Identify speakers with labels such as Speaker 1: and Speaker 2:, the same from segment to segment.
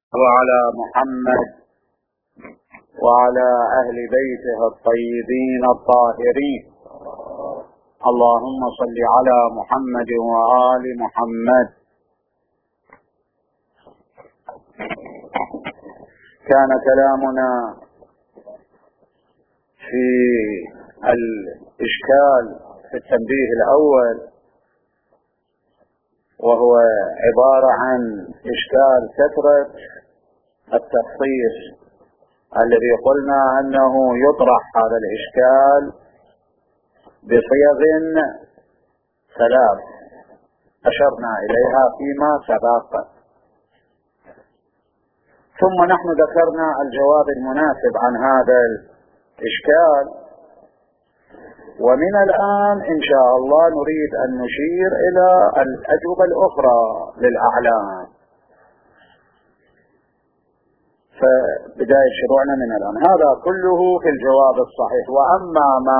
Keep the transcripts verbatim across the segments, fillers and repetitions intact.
Speaker 1: وعلى محمد وعلى أهل بيته الطيبين الطاهرين. اللهم صل على محمد وآل محمد. كان كلامنا في الإشكال في التنبيه الأول، وهو عبارة عن إشكال كثرة التخصيص الذي قلنا أنه يطرح هذا الإشكال بصيغ ثلاث أشرنا إليها فيما سبق، ثم نحن ذكرنا الجواب المناسب عن هذا الإشكال، ومن الآن إن شاء الله نريد أن نشير إلى الأجوبة الأخرى للأعلام. فبداية شروعنا من الآن هذا كله في الجواب الصحيح. وأما ما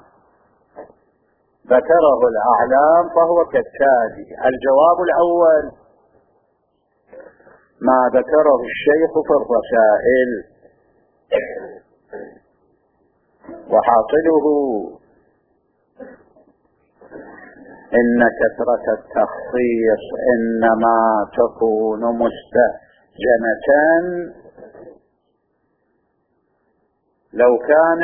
Speaker 1: ذكره الأعلام فهو كالتالي: الجواب الأول ما ذكره الشيخ في الرسائل، وحاصله إن كثرة التخصيص إنما تكون مستهجنة لو كان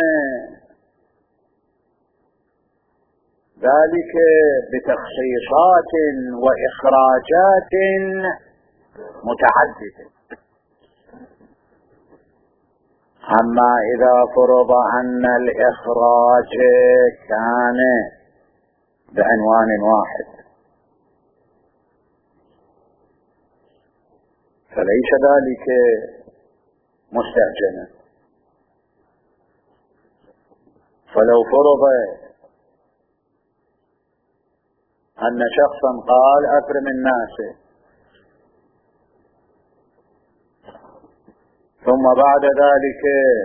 Speaker 1: ذلك بتخصيصات وإخراجات متعددة. أما إذا فرض أن الإخراج كان بعنوان واحد فليس ذلك مستهجنا. فلو فرض أن شخصا قال أكرم الناس، ثم بعد ذلك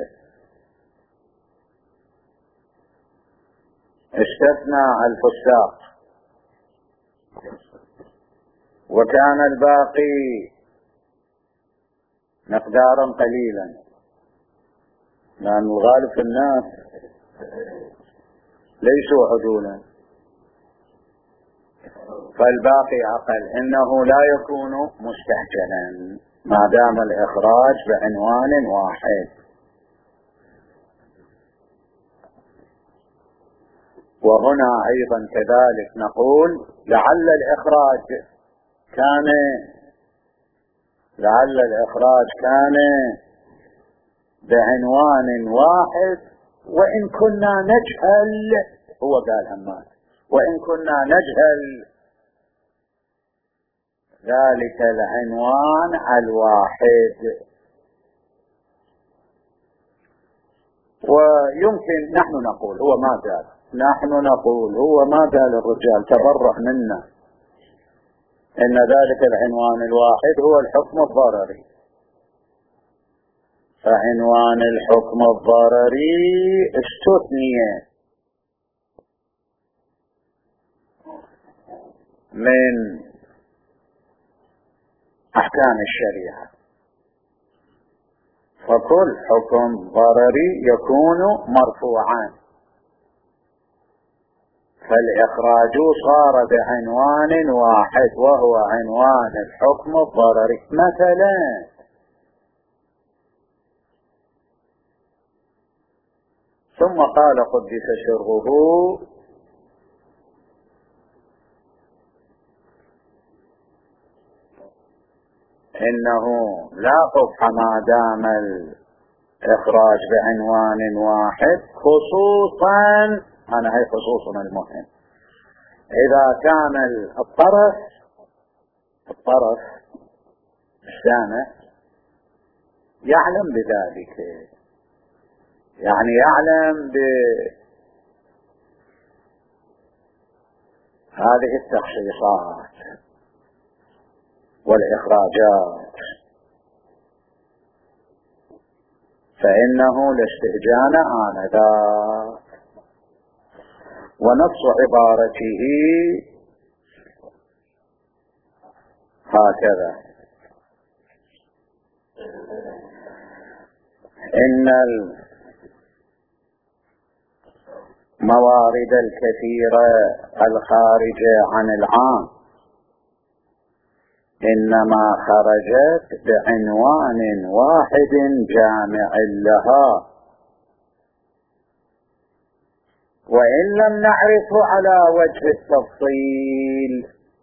Speaker 1: استثنى الفساق وكان الباقي مقدارا قليلا، لأن الغالب في الناس ليسوا عدولا، فالباقي أقل، إنه لا يكون مستهجنا ما دام الإخراج بعنوان واحد. وهنا أيضا كذلك نقول لعل الإخراج كان لعل الإخراج كان بعنوان واحد، وإن كنا نجهل، هو قال همات، وإن كنا نجهل ذلك العنوان الواحد. ويمكن نحن نقول هو ما قال نحن نقول هو ما قال الرجال تبرأ منا، إن ذلك العنوان الواحد هو الحكم الضرري، فعنوان الحكم الضرري استثني من أحكام الشريعة، فكل حكم ضرري يكون مرفوعا، فالإخراج صار بعنوان واحد وهو عنوان الحكم الضرري. مثلا ثم قال قدس سره: إنه لا قبح ما دام الإخراج بعنوان واحد، خصوصا أنا هي خصوصا المهم إذا كان الطرف الطرف السامع يعلم بذلك، يعني يعلم بهذه التخصيصات والإخراجات، فإنه لاستهجان آنذاك. ونص عبارته هكذا: إن الموارد الكثيرة الخارجة عن العام إنما خرجت بعنوان واحد جامع لها، وإن لم نعرفه على وجه التفصيل.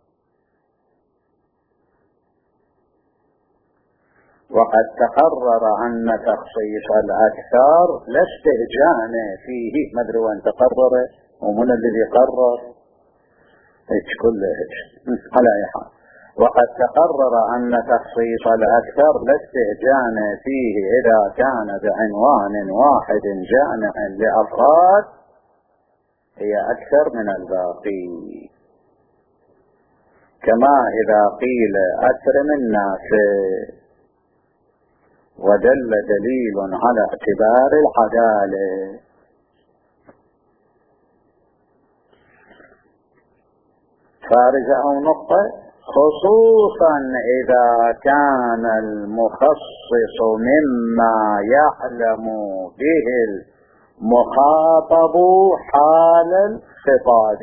Speaker 1: وقد تقرر أن تخصيص الأكثر لا استهجان فيه. ما أدري وين تقرر ومن الذي قرر هيك كله هيك على أي حال. وقد تقرر أن تخصيص الأكثر لا استهجان فيه إذا كان بعنوان واحد جامع لأفراد هي أكثر من الباقي. كما إذا قيل أكرم الناس ودل دليل على اعتبار العدالة. فارجة أو نقطة، خصوصا إذا كان المخصص مما يعلم به المخاطب حال الخطاب.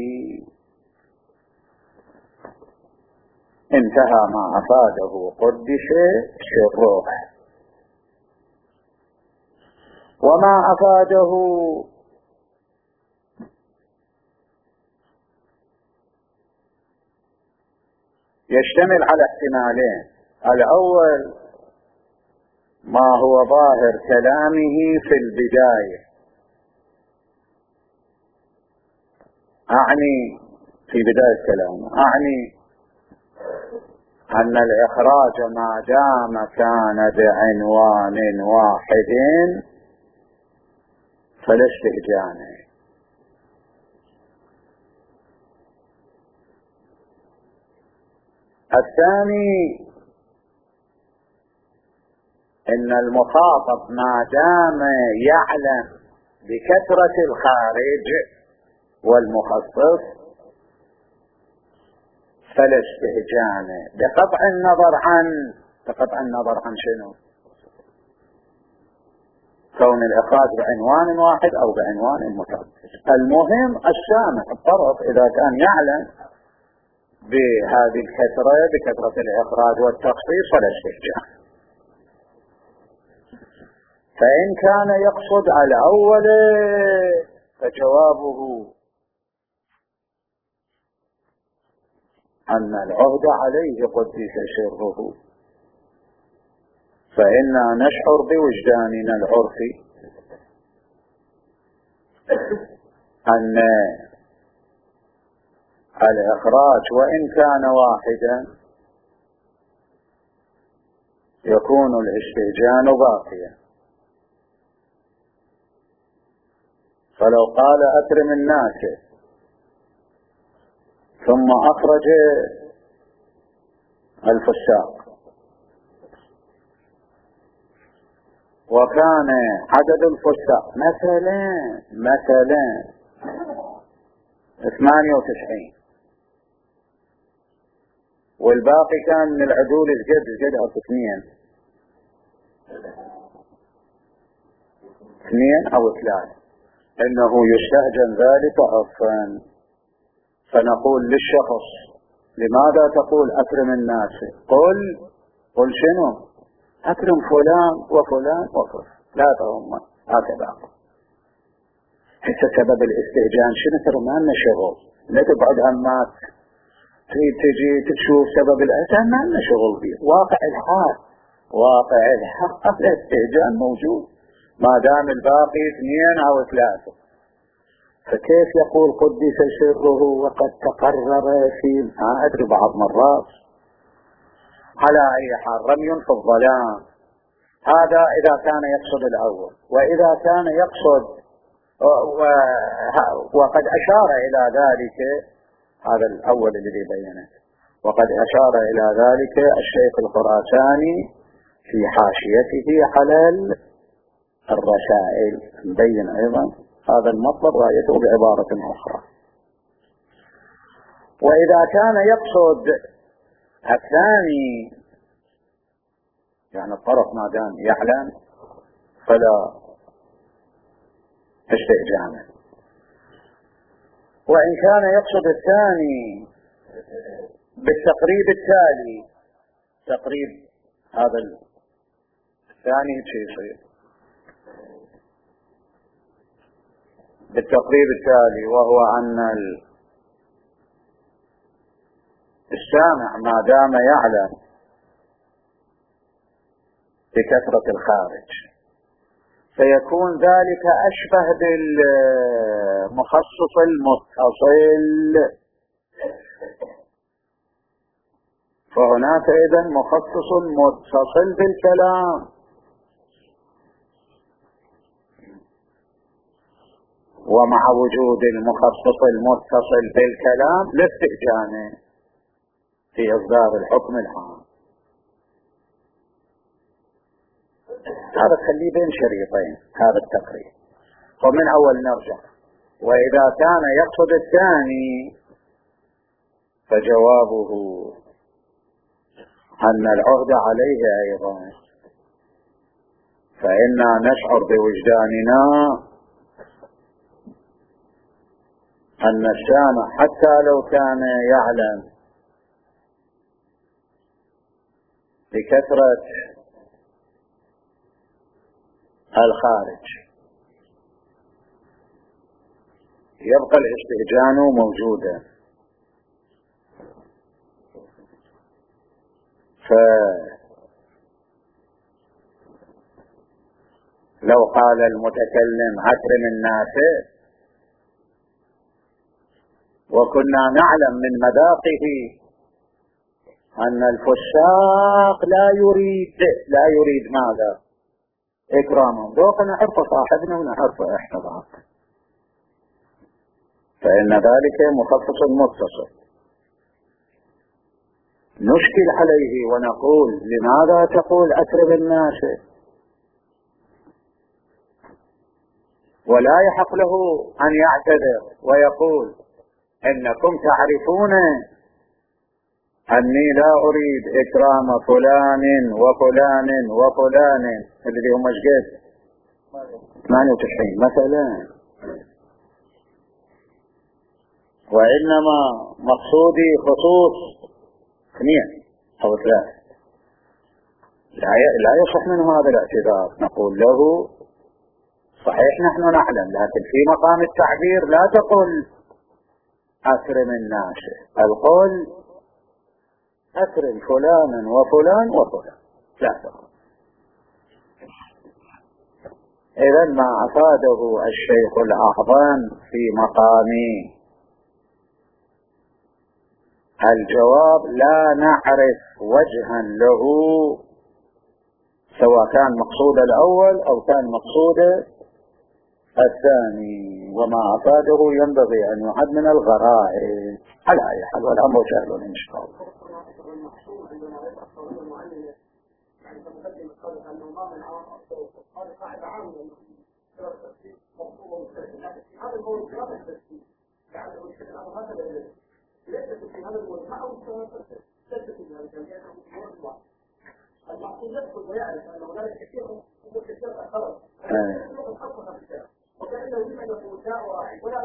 Speaker 1: انتهى ما أفاده قدس شره، وما أفاده يشتمل على احتمالين. الأول ما هو ظاهر كلامه في البداية، أعني في بداية كلامه أعني أن الإخراج ما دام كان بعنوان واحد فلا استهجان. الثاني إن المخاطب ما دام يعلم بكثرة الخارج والمخصص فلا استهجان، بقطع النظر عن بقطع النظر عن شنو؟ كون الإخراج بعنوان واحد أو بعنوان متعدد. المهم السامع الطرف إذا كان يعلم بهذه الكثرة بكثرة الإخراج والتخصيص فلا استهجان. فإن كان يقصد على أول فجوابه أن العهد عليه قدس سره، فإنا نشعر بوجداننا العرفي أن الإخراج وإن كان واحدا يكون الاستهجان باقيا. فلو قال أكرم الناس ثم أخرج الفساق وكان عدد الفساق مثلا مثلا ثمانية وتسعين والباقي كان من العدول الجد الجد أو اثنين اثنين أو ثلاثة، إنه يستهجن ذلك عرفا. فنقول للشخص لماذا تقول أكرم الناس؟ قل قل شنو؟ أكرم فلان وفلان وفلان ثلاثة هم هكذا. حتى سبب الاستهجان شنو؟ ترى ما لنا شغل، لا تقعد همات تريد تجي تشوف سبب الاستهجان، ما لنا شغل به. واقع الحال واقع الحال الاستهجان موجود ما دام الباقي اثنين أو ثلاثة. فكيف يقول قدس سره وقد تقرر في ما أدري بعض مرات. على أي حال رمي في الظلام. هذا إذا كان يقصد الأول. وإذا كان يقصد وقد أشار إلى ذلك هذا الأول الذي بينه، وقد أشار إلى ذلك الشيخ الخراساني في حاشيته على الرسائل، مبين أيضا هذا المطلب رأيته بعبارة أخرى. وإذا كان يقصد الثاني يعني الطرف ما دام يعلم فلا استئجانه. وإن كان يقصد الثاني بالتقريب التالي، تقريب هذا الثاني شيء يصير بالتقريب التالي، وهو أن السامع ما دام يعلم بكثرة الخارج فيكون ذلك أشبه بالمخصص المتصل، فهناك إذن مخصص متصل بالكلام، ومع وجود المخصص المتصل بالكلام لاستئجانه في إصدار الحكم العام. هذا خليه بين شريطين هذا التقريب. ومن أول نرجع، وإذا كان يقصد الثاني فجوابه أن العهد عليه أيضا، فإنا نشعر بوجداننا أن السامع حتى لو كان يعلم بكثرة الخارج يبقى الاستئجان موجودا. فلو قال المتكلم أكرم الناس وكنا نعلم من مذاقه أن الفساق لا يريد لا يريد ماذا؟ إكرامهم، ذوق نعرف صاحبنا ونعرف إحنا بعض، فإن ذلك مخصص متصل. نشكل عليه ونقول لماذا تقول أكرم الناس، ولا يحق له أن يعتذر ويقول إنكم تعرفون أني لا أريد إكرام فلان وفلان وفلان اللي هم مشقد ثمانية وتسعين مثلا، وإنما مقصودي خصوص اثنين أو ثلاثة. لا يصح منه هذا الاعتذار، نقول له صحيح نحن نعلم، لكن في مقام التعبير لا تقل أكرم الناس، القول أكرم فلانا وفلان وفلان، لا تقل. إذن ما أفاده الشيخ الأعظم في مقام الجواب لا نعرف وجها له سواء كان مقصود الأول أو كان مقصود الثاني، وما أفاده ينبغي أن يعد من الغرائب على أي حال، والأمر سهل إن شاء الله.
Speaker 2: المعقول يدخل ويعرف أن هناك كثير من الكثير خلص وكأنه يمكن أن يكون واحد ولا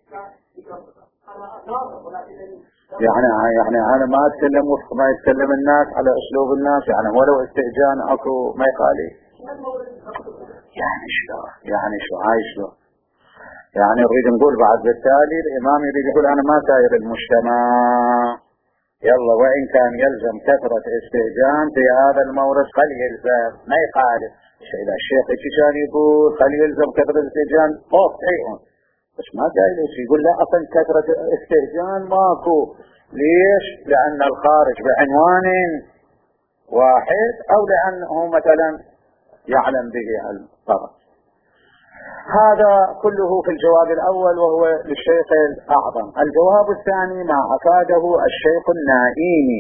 Speaker 1: يعني يعني أنا ما أتكلم وفق ما يتكلم الناس على أسلوب الناس، يعني ولو استهجان أكو ما يقالي يعني شو يعني شو هاي شو يعني نريد نقول بعد بالتالي الإمام يريد يقول أنا ما ساير المجتمع، يلا وإن كان يلزم كثرة استهجان في هذا المورث خل يلزم ما يقالي إذا الشيخ كان يقول خل يلزم كثرة استهجان خوف تعيهم، بس ما جايز يقول لا أصلا كثرة استهجان ماكو. ليش؟ لأن الخارج بعنوان واحد أو لأنه مثلا يعلم به الطرف. هذا كله في الجواب الأول وهو للشيخ الأعظم. الجواب الثاني ما أفاده الشيخ النائيني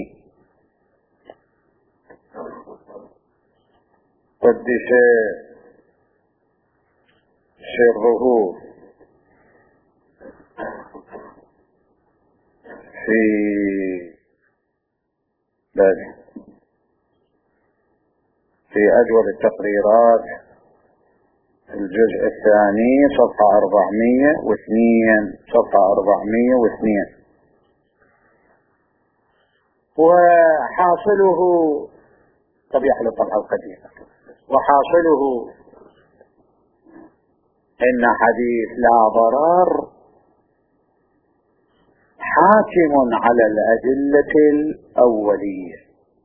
Speaker 1: قدس سره في بل في أجود التقريرات الجزء الثاني صفحة أربعمية واثنين، صفحة أربعمية واثنين. وحاصله طبيعة الطبعة القديمة، وحاصله إن حديث لا ضرر حاكم على الأدلة الأولية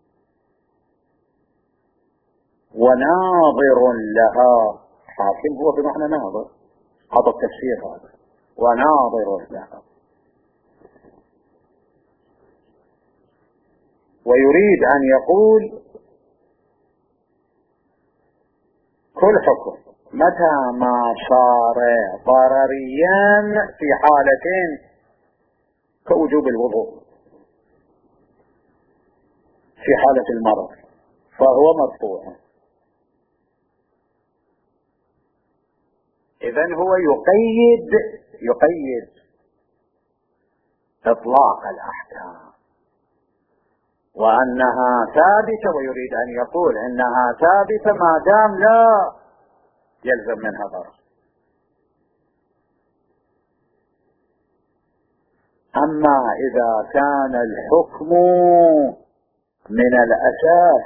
Speaker 1: وناظر لها. حاكم هو بمعنى ناظر، هذا التفسير هذا، وناظر لها. ويريد أن يقول كل حكم متى ما صار ضرريا في حالتين كوجوب الوضوء في حالة المرض فهو مرفوع. إذن هو يقيد يقيد إطلاق الأحكام وأنها ثابتة، ويريد أن يقول إنها ثابتة ما دام لا يلزم منها ضرر. أما إذا كان الحكم من الأساس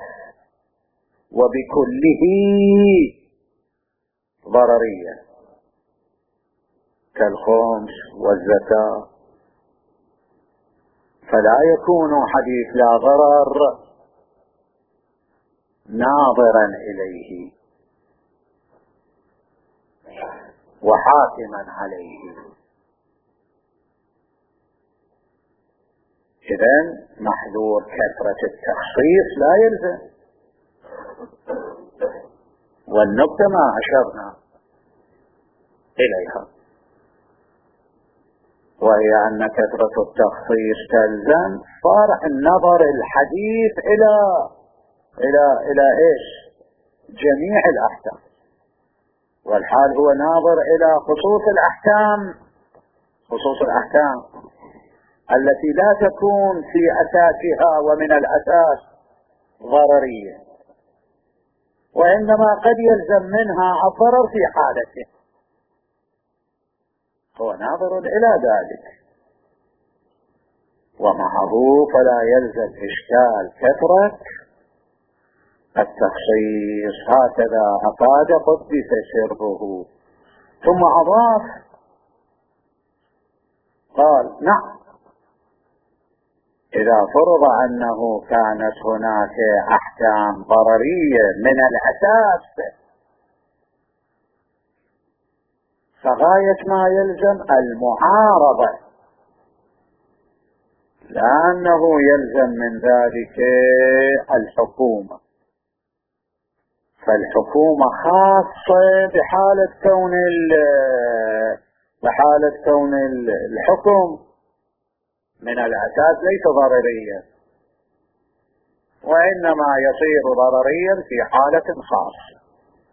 Speaker 1: وبكله ضررية كالخمس والزكاة فلا يكون حديث لا ضرر ناظرا إليه وحاكما عليه. إذن محذور كثرة التخصيص لا يلزم. والنقطة ما أشرنا إليها وهي أن كثرة التخصيص تلزم صار النظر الحديث إلى إلى إلى إيش؟ جميع الأحكام، والحال هو ناظر إلى خصوص الأحكام، خصوص الأحكام التي لا تكون في أساسها ومن الأساس ضررية، وإنما قد يلزم منها الضرر في حالته، هو ناظر إلى ذلك. ومعه فلا يلزم إشكال كثرة التخصيص. هكذا أفاد قدس سره. ثم أضاف قال نعم إذا فرض أنه كانت هناك أحكام ضررية من الأساس فغاية ما يلزم المعارضة، لأنه يلزم من ذلك الحكومة، فالحكومة خاصة بحالة كون بحالة كون الحكم من الأساس ليس ضرريا، وإنما يصير ضرريا في حالة خاصة.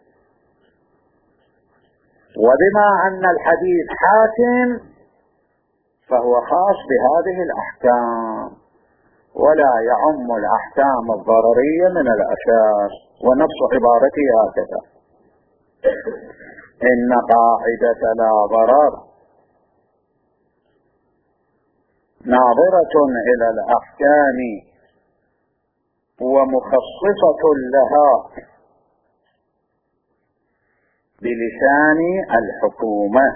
Speaker 1: وبما أن الحديث حاكم فهو خاص بهذه الأحكام ولا يعم الأحكام الضررية من الأساس. ونفس عبارته هكذا: إن قاعدة لا ضرر ناظرة إلى الأحكام ومخصصة لها بلسان الحكومة،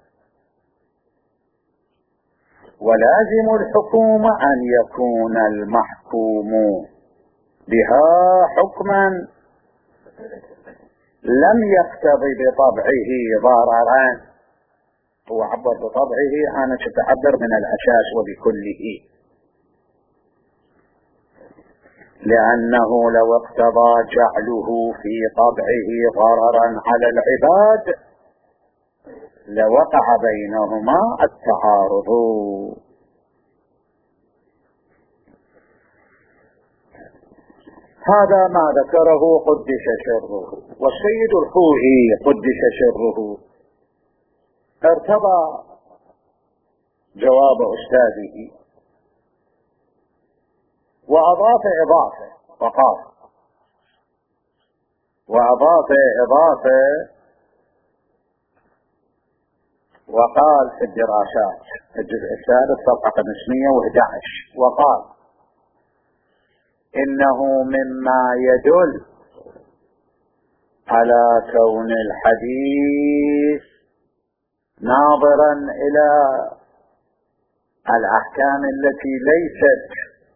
Speaker 1: ولازم الحكومة أن يكون المحكوم بها حكما لم يقتضي بطبعه ضررا. هو عبر بطبعه، أنا أتعبر من الأساس وبكله، لأنه لو اقتضى جعله في طبعه ضررا على العباد لوقع بينهما التعارض. هذا ما ذكره قدس سره. والسيد الخوئي قدس سره ارتضى جواب أستاذه وأضاف إضافة وقال: وأضاف إضافة وقال في الدراسات الجزء الثالث صفحة خمسمائة وأحد عشر وقال إنه مما يدل على كون الحديث ناظرا إلى الأحكام التي ليست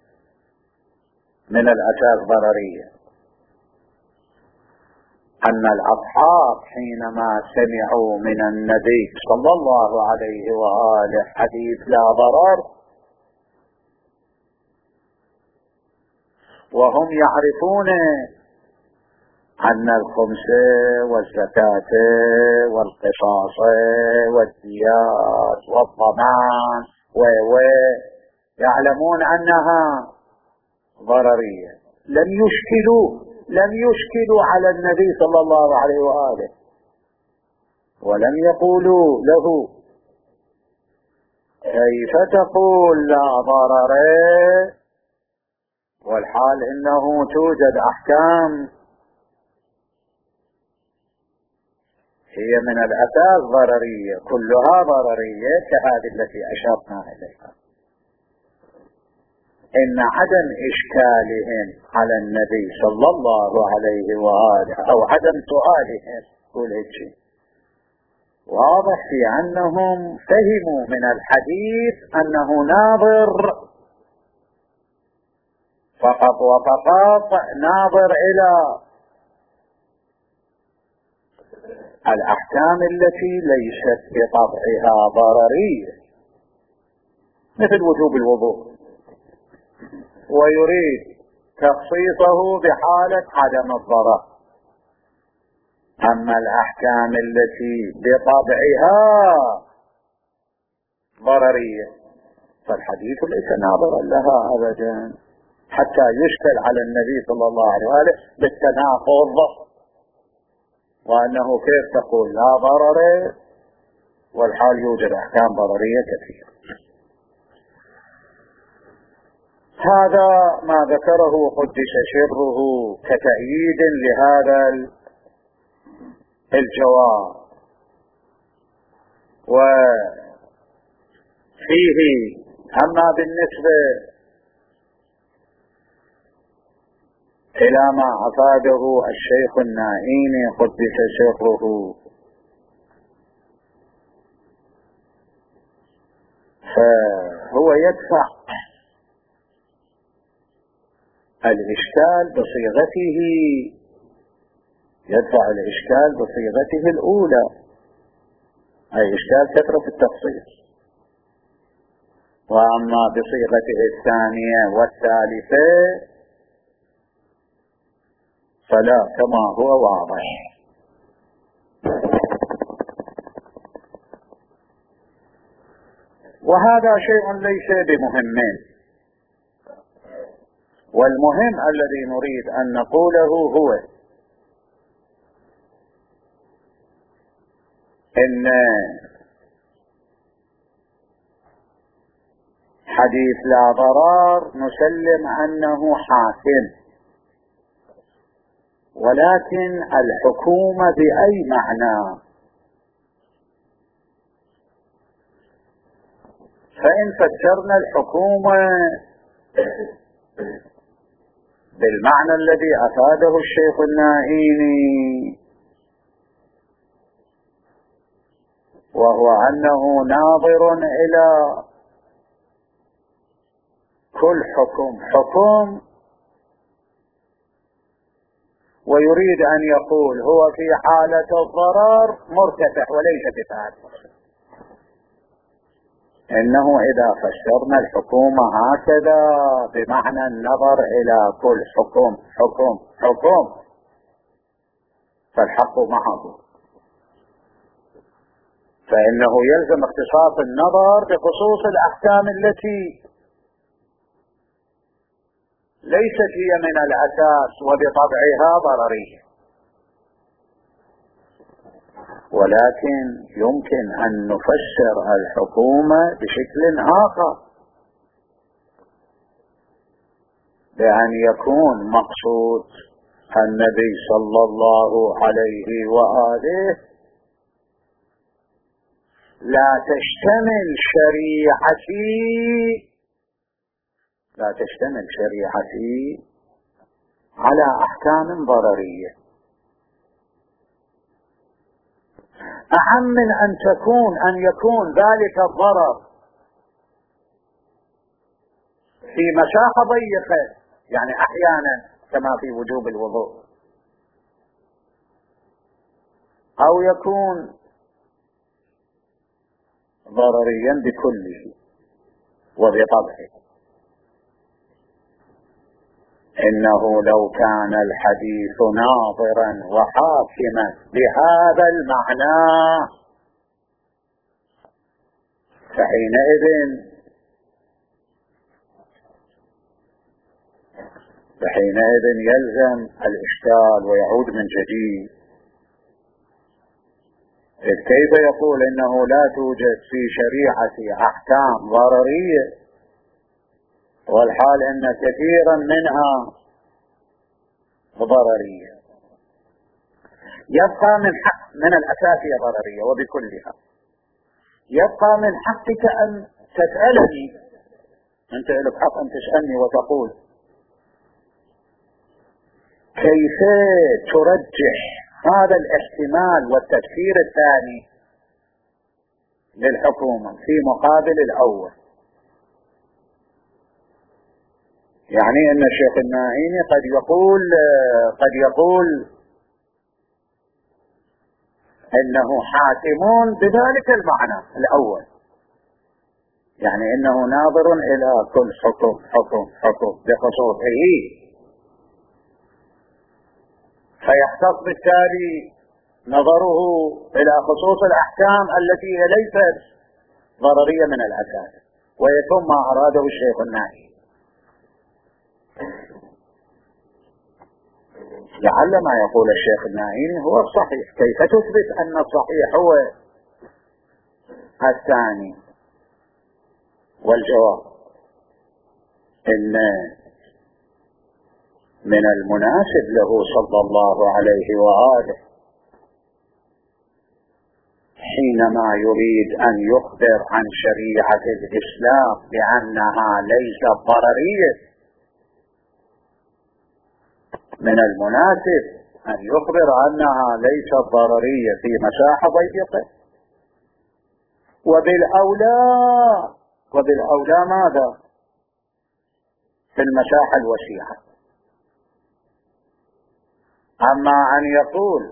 Speaker 1: من الأساس ضررية أن الأصحاب حينما سمعوا من النبي صلى الله عليه وآله حديث لا ضرر وهم يعرفون أن الخمس والزكاة والقصاص والديات والضمان و يعلمون أنها ضررية لم يشكلوا لم يشكلوا على النبي صلى الله عليه وآله ولم يقولوا له كيف تقول لا ضرر والحال إنه توجد أحكام هي من الأساس ضررية كلها ضررية كهذه التي أشرنا إليها. إن عدم إشكالهم على النبي صلى الله عليه وآله أو عدم سؤالهم كل شيء واضح في أنهم فهموا من الحديث أنه ناظر فقط وفقط ناظر إلى الأحكام التي ليست بطبعها ضررية مثل وجوب الوضوء ويريد تخصيصه بحالة عدم الضرر. أما الأحكام التي بطبعها ضررية فالحديث ليس ناظرا لها أبدا حتى يشكل على النبي صلى الله عليه وآله بالتناقض وأنه كيف تقول لا ضرر والحال يوجد أحكام ضررية كثيرة. هذا ما ذكره قدس سره كتأييد لهذا الجواب وفيه. أما بالنسبة إلى ما أفاده الشيخ النائيني قدس سره فهو يدفع الإشكال بصيغته يدفع الإشكال بصيغته الأولى أي إشكال كثرة التخصيص وأما بصيغته الثانية والثالثة فلا كما هو واضح. وهذا شيء ليس بمهم والمهم الذي نريد أن نقوله هو إن حديث لا ضرر نسلم أنه حاكم ولكن الحكومة بأي معنى؟ فإن فسرنا الحكومة بالمعنى الذي أفاده الشيخ النائيني وهو أنه ناظر إلى كل حكم حكم ويريد أن يقول هو في حالة الضرر مرتفع وليس بفاعل. إنه إذا فسرنا الحكومة هكذا بمعنى النظر إلى كل حكم حكم حكم فالحق معه فإنه يلزم اختصاص النظر بخصوص الأحكام التي ليست هي من الأساس وبطبعها ضررية ولكن يمكن أن نفسر الحكومة بشكل آخر بأن يكون مقصود النبي صلى الله عليه وآله لا تشتمل شريعتي لا تشتمل شريعتي على أحكام ضررية، أهم من أن تكون أن يكون ذلك الضرر في مساحة ضيقة، يعني أحيانا كما في وجوب الوضوء، أو يكون ضرريا بكله وبطبعه. إنه لو كان الحديث ناظرا وحاكما بهذا المعنى فحينئذ فحينئذ يلزم الإشكال ويعود من جديد. إذ كيف يقول إنه لا توجد في شريعة أحكام ضررية والحال أن كثيرا منها ضررية؟ يبقى من حق من الأساس ضررية وبكلها، يبقى من حقك أن تسألني، أنت لك حق أن تسألني وتقول كيف ترجح هذا الاحتمال والتفسير الثاني للحكومة في مقابل الأول. يعني أن الشيخ الناعيني قد يقول قد يقول إنه حاكمون بذلك المعنى الأول، يعني إنه ناظر إلى كل حكم حكم حكم بخصوصه، فيختص بالتالي نظره إلى خصوص الأحكام التي هي ليست ضررية من الأساس، ويتم ما أراده الشيخ الناعيني. لعل ما يقول الشيخ الناعيني هو الصحيح. كيف تثبت أن الصحيح هو الثاني؟ والجواب إن من المناسب له صلى الله عليه وآله حينما يريد أن يخبر عن شريعة الإسلام بأنها ليست ضررية، من المناسب أن يخبر أنها ليست ضررية في مساحة ضيقة، وبالأولى وبالأولى ماذا؟ في المساحة الوسيعة. أما أن يقول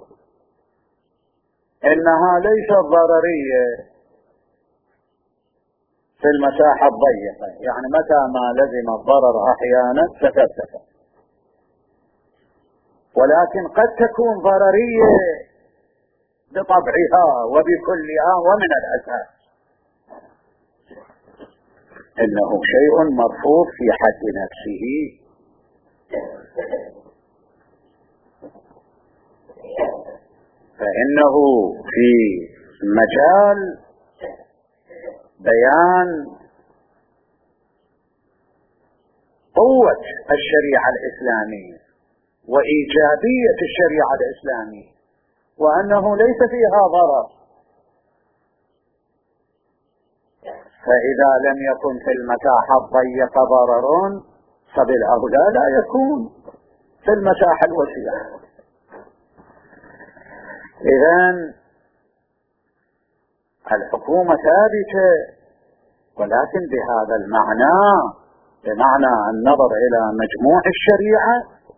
Speaker 1: إنها ليست ضررية في المساحة الضيقة، يعني متى ما لزم الضرر أحيانا سكت سكت، ولكن قد تكون ضررية بطبعها وبكلها ومن الأساس، إنه شيء مرفوض في حد نفسه. فإنه في مجال بيان قوة الشريعة الإسلامية وإيجابية الشريعة الإسلامية وأنه ليس فيها ضرر، فإذا لم يكن في المساحة الضيقة ضرر فبالأولى لا يكون في المساحة الوسيعة. إذن الحكومة ثابتة، ولكن بهذا المعنى، بمعنى النظر إلى مجموع الشريعة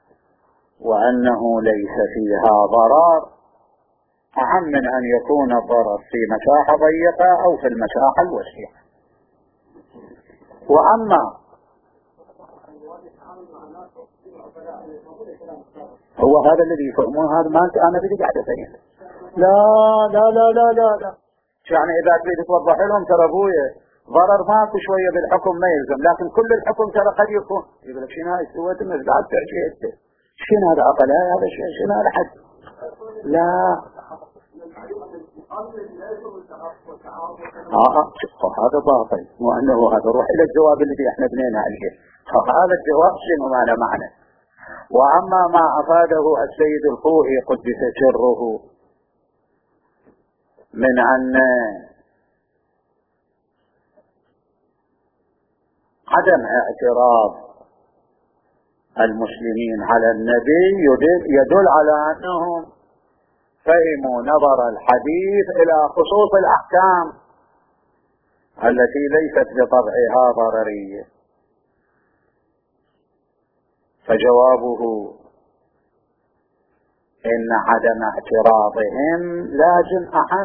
Speaker 1: وأنه ليس فيها ضرر، أهم من أن يكون الضرر في مساحة ضيقة أو في المساحة الوسيعة. وأما هو هذا الذي يفهمون، هذا ما أنت أنا بدي قاعد أفهم. لا لا لا لا لا لا يعني إذا تريد توضح لهم ترى أبويا ضرر ماكو شوية بالحكم ما يلزم، لكن كل الحكم ترى قد يكون، يقول لك شنو هاي سويت من قاعد تعشي انت شنو هذا أقل هذا شنو هذا حد. لا اه اه هذا باطل، وأنه هذا روح إلى الجواب الذي احنا بنينا عليه. هذا الجواب شنو معنى معنى وأما ما أفاده السيد الخوئي قدس سره من أن عدم اعتراض المسلمين على النبي يدل على أنهم فهموا نظر الحديث إلى خصوص الأحكام التي ليست بطبعها ضررية. فجوابه إن عدم اعتراضهم لازم أحد،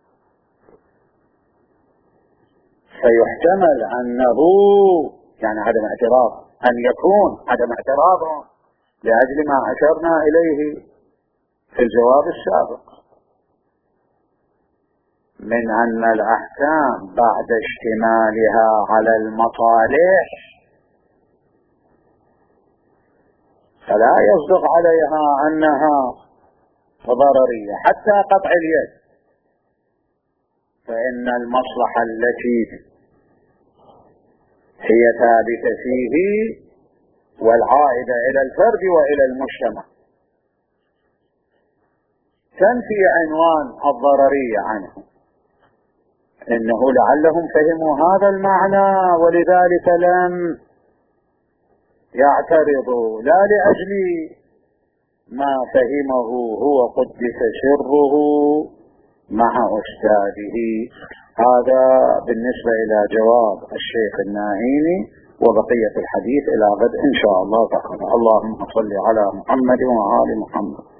Speaker 1: فيحتمل أنه يعني عدم اعتراض أن يكون عدم اعتراضهم لأجل ما أشرنا إليه في الجواب السابق من أن الأحكام بعد اشتمالها على المصالح فلا يصدق عليها أنها ضررية حتى قطع اليد، فإن المصلحة التي هي ثابتة فيه والعائدة إلى الفرد وإلى المجتمع تنفي عنوان الضررية عنه. إنه لعلهم فهموا هذا المعنى ولذلك لم يعترضوا، لا لأجل ما فهمه هو قدس سره مع أستاذه. هذا بالنسبة إلى جواب الشيخ الناهيني، وبقية الحديث إلى غد إن شاء الله تعالى. اللهم صل على محمد وآل محمد.